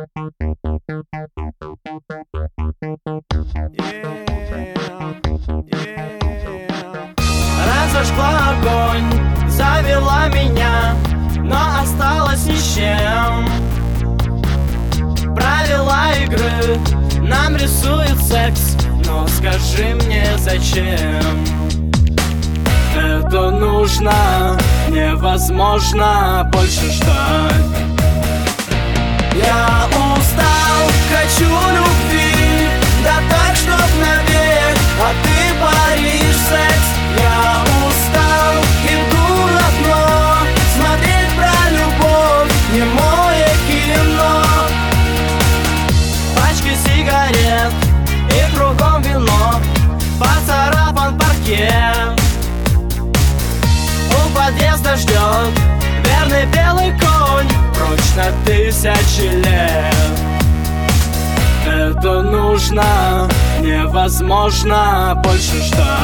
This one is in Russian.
Разожгла огонь, завела меня, но осталась ни с чем. Правила игры нам рисует секс, но скажи мне, зачем? Это нужно, невозможно больше ждать. Я устал, хочу любви, да так, чтоб навек, а ты паришь секс. Я устал, иду на дно, смотреть про любовь, немое кино. Пачки сигарет и кругом вино, поцарапан паркет. У подъезда ждет верный белый конь, прочь на 1000 лет. Это нужно, невозможно больше ждать.